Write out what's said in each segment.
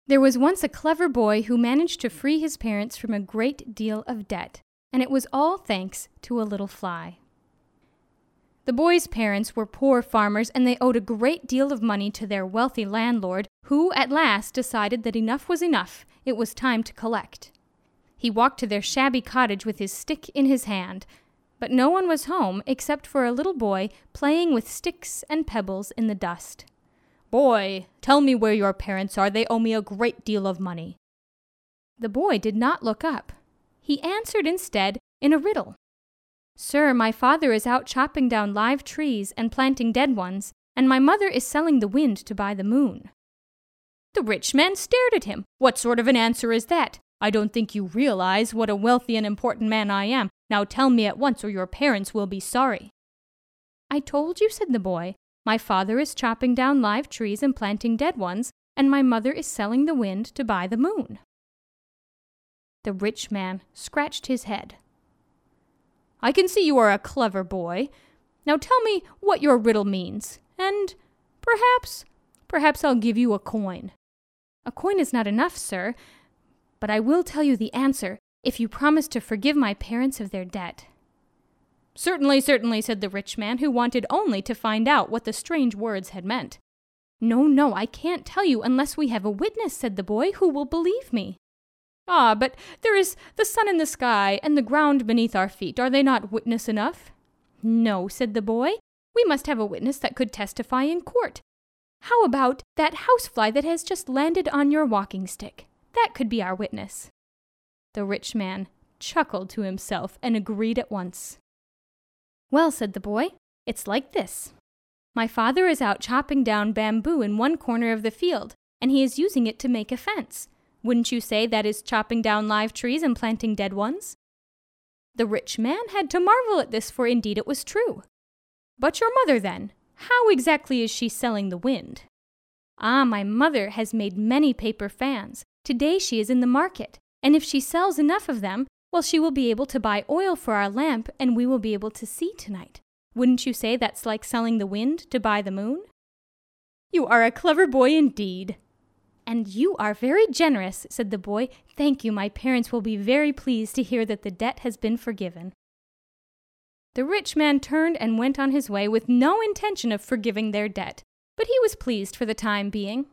There was once a clever boy who managed to free his parents from a great deal of debt, and it was all thanks to a little fly. The boy's parents were poor farmers, and they owed a great deal of money to their wealthy landlord, who at last decided that enough was enough. It was time to collect. He walked to their shabby cottage with his stick in his hand, but no one was home except for a little boy playing with sticks and pebbles in the dust. "Boy, tell me where your parents are. They owe me a great deal of money." The boy did not look up. He answered instead in a riddle. "Sir, my father is out chopping down live trees and planting dead ones, and my mother is selling the wind to buy the moon." The rich man stared at him. "What sort of an answer is that? I don't think you realize what a wealthy and important man I am. Now tell me at once, or your parents will be sorry." "I told you," said the boy. "My father is chopping down live trees and planting dead ones, and my mother is selling the wind to buy the moon." The rich man scratched his head. "I can see you are a clever boy. Now tell me what your riddle means, and perhaps I'll give you a coin." "A coin is not enough, sir, but I will tell you the answer if you promise to forgive my parents of their debt." "Certainly, certainly," said the rich man, who wanted only to find out what the strange words had meant. No, I can't tell you unless we have a witness," said the boy. "Who will believe me?" "Ah, but there is the sun in the sky and the ground beneath our feet. Are they not witness enough?" "No," said the boy. "We must have a witness that could testify in court. How about that housefly that has just landed on your walking stick? That could be our witness." The rich man chuckled to himself and agreed at once. "Well," said the boy, "it's like this. My father is out chopping down bamboo in one corner of the field, and he is using it to make a fence. Wouldn't you say that is chopping down live trees and planting dead ones?" The rich man had to marvel at this, for indeed it was true. "But your mother, then? How exactly is she selling the wind?" "Ah, my mother has made many paper fans. Today she is in the market, and if she sells enough of them, well, she will be able to buy oil for our lamp, and we will be able to see tonight. Wouldn't you say that's like selling the wind to buy the moon?" "You are a clever boy indeed." "And you are very generous," said the boy. "Thank you. My parents will be very pleased to hear that the debt has been forgiven." The rich man turned and went on his way with no intention of forgiving their debt, but he was pleased for the time being.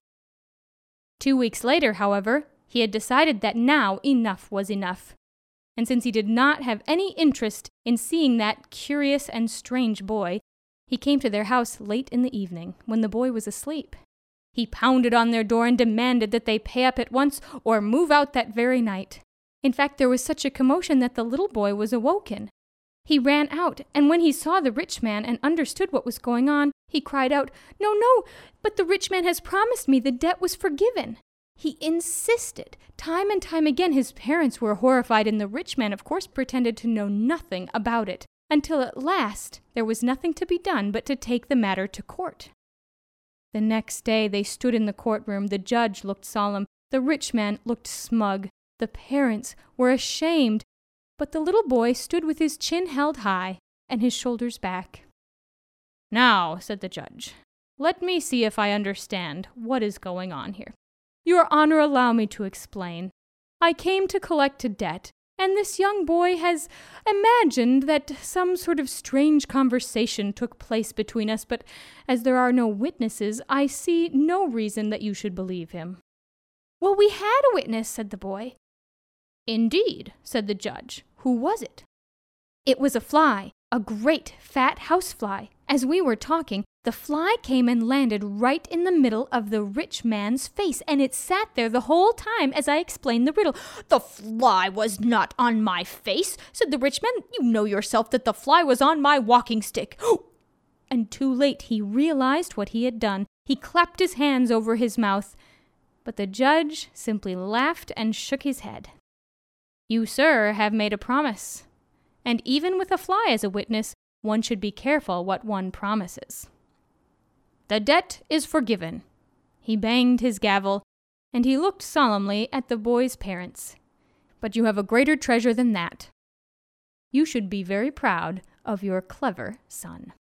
2 weeks later, however, he had decided that now enough was enough. And since he did not have any interest in seeing that curious and strange boy, he came to their house late in the evening, when the boy was asleep. He pounded on their door and demanded that they pay up at once or move out that very night. In fact, there was such a commotion that the little boy was awoken. He ran out, and when he saw the rich man and understood what was going on, he cried out, No, but the rich man has promised me the debt was forgiven." He insisted. Time and time again his parents were horrified, and the rich man, of course, pretended to know nothing about it, until at last there was nothing to be done but to take the matter to court. The next day they stood in the courtroom. The judge looked solemn. The rich man looked smug. The parents were ashamed. But the little boy stood with his chin held high and his shoulders back. "Now," said the judge, "let me see if I understand what is going on here. Your Honor, allow me to explain. I came to collect a debt, and this young boy has imagined that some sort of strange conversation took place between us, but as there are no witnesses, I see no reason that you should believe him." "Well, we had a witness," said the boy. "Indeed," said the judge. "Who was it?" "It was a fly, a great fat housefly. As we were talking, the fly came and landed right in the middle of the rich man's face, and it sat there the whole time as I explained the riddle." "The fly was not on my face," said the rich man. "You know yourself that the fly was on my walking stick." And too late he realized what he had done. He clapped his hands over his mouth, but the judge simply laughed and shook his head. "You, sir, have made a promise, and even with a fly as a witness, one should be careful what one promises. The debt is forgiven." He banged his gavel, and he looked solemnly at the boy's parents. "But you have a greater treasure than that. You should be very proud of your clever son."